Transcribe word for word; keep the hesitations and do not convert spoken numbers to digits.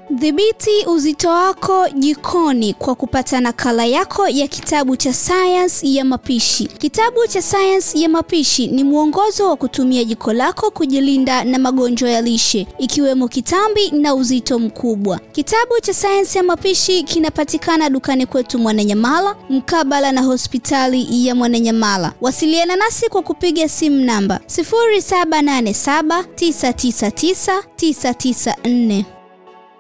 Dhibiti uzito wako jikoni kwa kupata nakala yako ya kitabu cha sayansi ya mapishi. Kitabu cha sayansi ya mapishi ni mwongozo wa kutumia jiko lako kujilinda na magonjwa ya lishe, ikiwemo kitambi na uzito mkubwa. Kitabu cha sayansi ya mapishi kinapatikana dukani kwetu Mwananyamala, mkabala na hospitali ya Mwananyamala. Wasiliana nasi kwa kupiga simu namba sifuri saba nane saba tisa tisa tisa tisa tisa nne.